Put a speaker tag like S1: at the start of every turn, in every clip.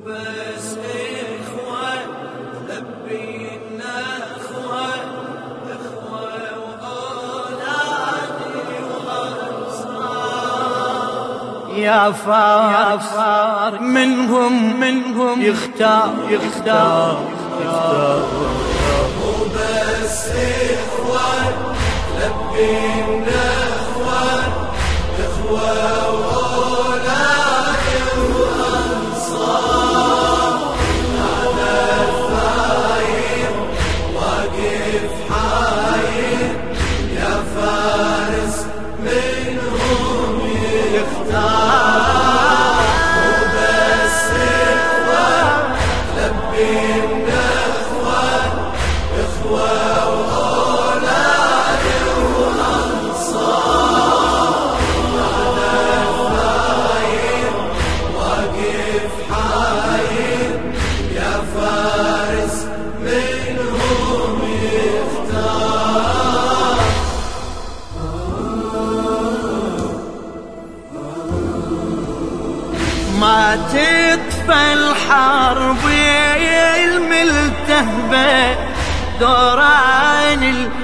S1: وبس إخوان لبينا إخوان وأولادي وأنصار يا فار منهم يختار وبس إخوان لبينا إخوان وأولادي وأنصار على الثاير واقف حاير يا فارس منهم يختار وبس إخوان لبينا إخوان وأولادي وأنصار على الثاير واقف حاير يا فارس منهم يختار ما تطفى الحرب الملتهبة دوران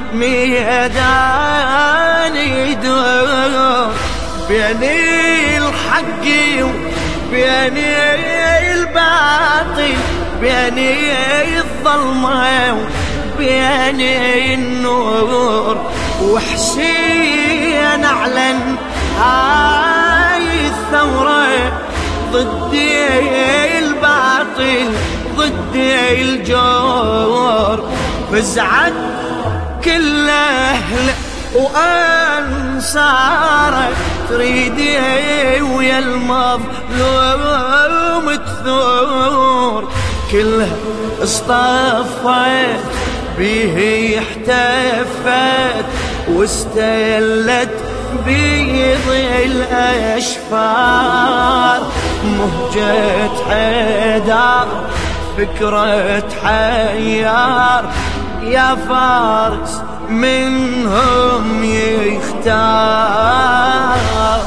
S1: الميدان يدور بين الحق وبين الباطل بين الظلمة وبين النور وحسين أعلن هاي الثورة ضد الباطل ضد الجور فزعت كل أهل وأنصاره تريد ويا المظلوم تثور كلها اصطفت به احتفت واستلت بيض الأشفار مهجة حيدر فكرة حيار يا فارس منهم يختار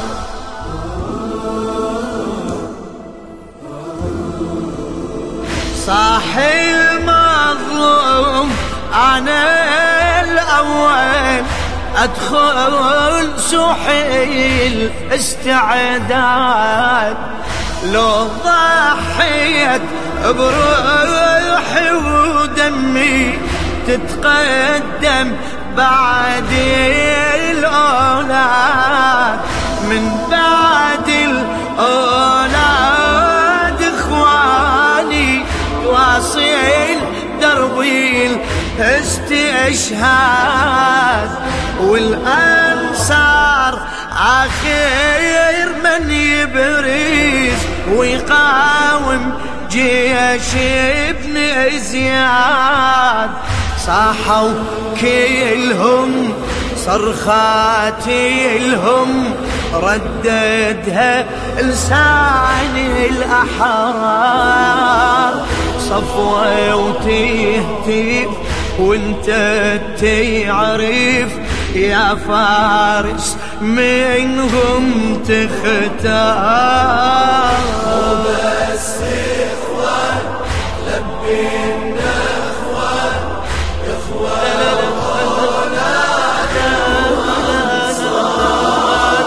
S1: صاح المظلوم أنا الأول أدخل سوحي الاستعداد لو ضحيت بروحي ودمي تتقدم بعد الأولاد من بعد الأولاد إخواني واصل دربي الاستشهاد والأنصار آخر من يبرز ويقاوم جيش ابن زياد صاحوا كلهم صرخات الهم رددها لسان الأحرار صفوة وتهتف وانت تعرف يا فارس منهم تختار
S2: وبس إخوان لبينا إخوان وأولادي وأنصار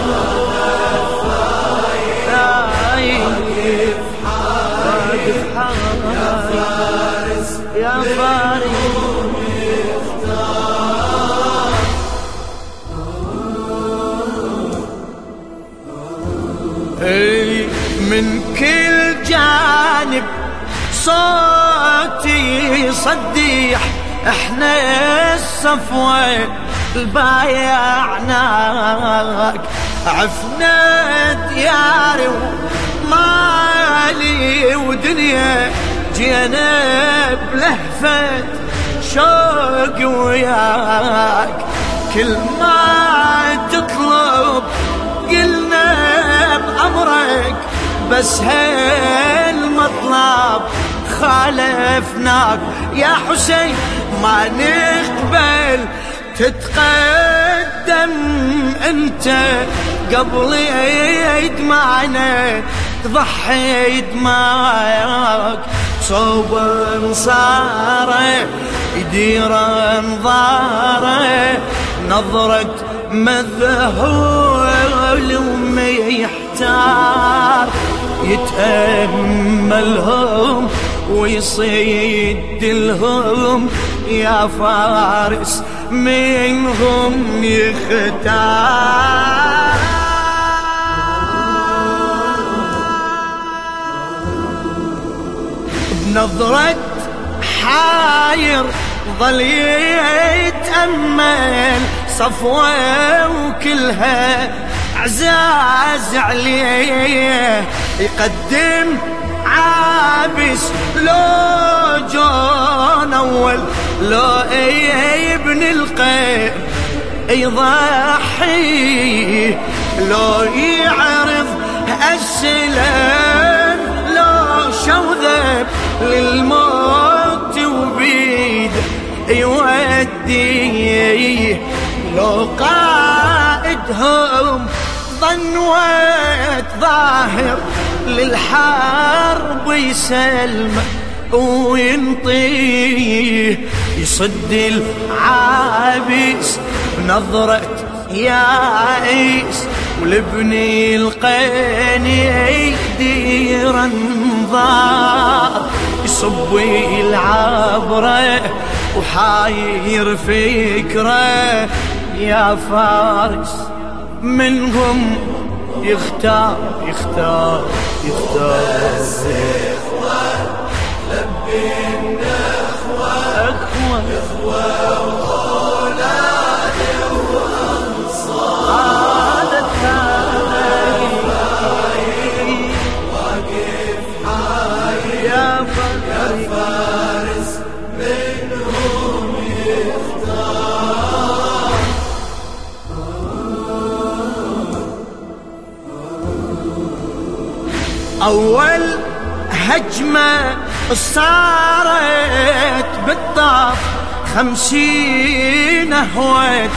S2: واقف حاير يا فارس
S1: من كل جانب صوتي يصدح احنا الصفوة البايعناك عفنا دياري ومالي ودنيا جينا بلهفة شوق وياك كل ما تطلب قلنا بأمرك بس هالمطلب خالفناك يا حسين ما نقبل تتقدم انت قبل يجمعنا ضحيت معك صوب انصاره يدير انظاره نظرة مذهول وما يحتار يتأملهم ويصيد لهم يا فارس منهم يختار بنظرة حاير ظل يتأمل صفوة وكلها عزاز عليه يقدم عابس لو جون أول لو ابن القيم يضحي لو يعرض السلام لو شوذب للموت وبيد يوديه لو قائدهم ظنوت ظاهر للحرب يسلم وينطيه يصد العابس بنظرة يائس ولبني القين يقدر انظار يصب العبره وحاير فكره يا فارس منهم يختار يختار يختار
S2: إخوان لبي النخوة إخوة وأولاد وأنصار واقف حاير يا فارس منهم يختار
S1: أول هجمة صارت بالطاف 50 هوت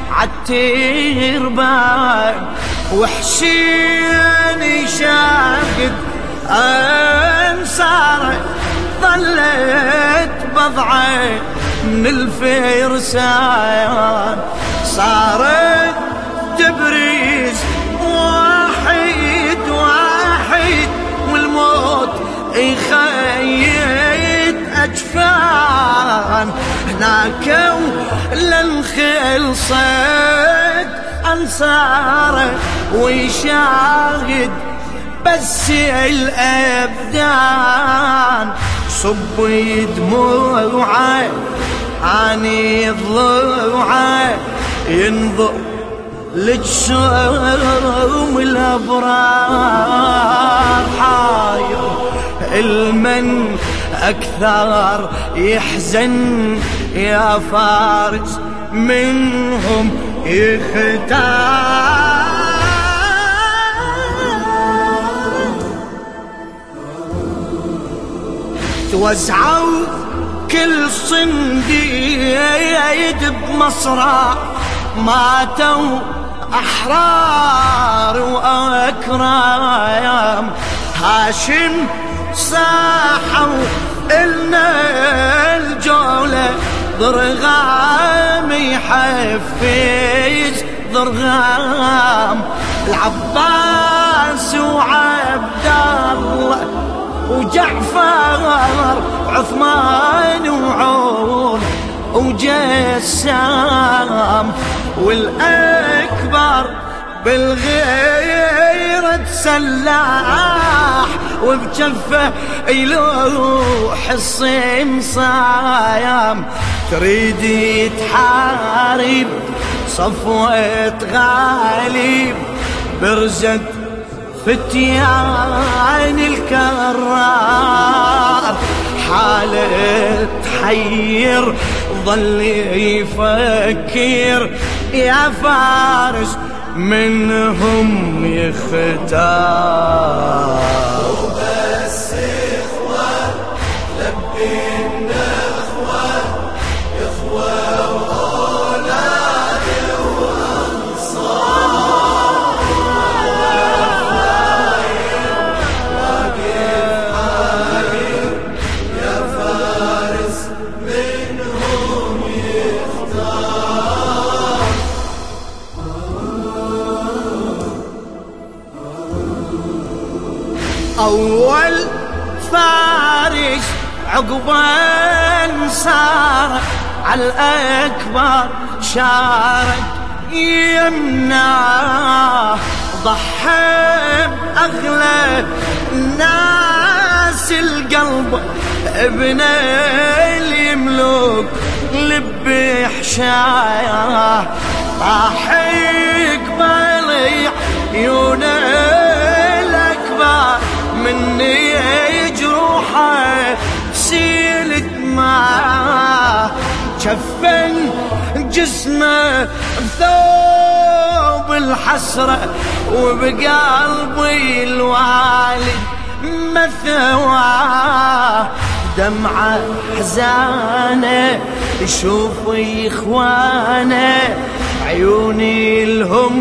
S1: عالتربان وحشين شاقد انصاره ظلت بضعة من الفرسان صارت تبريز واحد واحد والموت يخيط أجفان هناك ولن خلصت أنصاره ويشاهد بس الأبدان صب دموعه عاني ضلوعه ينظر لجسوم الأبرار حاير المن أكثر يحزن يا فارس منهم يختار توزعوا كل صنديد بمصرع ماتوا أحرار وأكرام هاشم صاحوا إلنا الجولة ضرغام يحفز ضرغام العباس وعبد الله وجعفر وعثمان وعون وجسام والأكبر بالغيرة سلاح وبجفه يلوح الصيم صايم تريد تحارب صفوة غالب برزت فتيان الكرار حالة تحير ظل يفكر يا فارس منهم يختار
S2: وبس إخوان لبي النخوة إخوة وأولاد وأنصار
S1: أول فارس عقبا صار على الأكبر شارك يمناه، ضحى أغلى الناس القلب ابن الملوك لب حشاياه، راح يقبل عيون الأكبر مني جروحه سيل دماه، كفن جسمه بثوب الحسرة وبقلبي الوالد مثواه، دمعة حزانة يشوف إخوانه عيوني لهم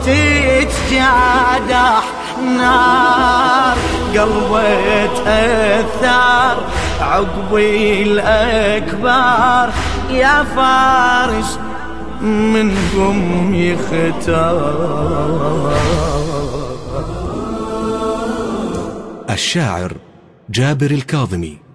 S1: تتجادح نار، قلبي تأثر عقبي الأكبر يا فارس منكم يختار.
S3: الشاعر جابر الكاظمي.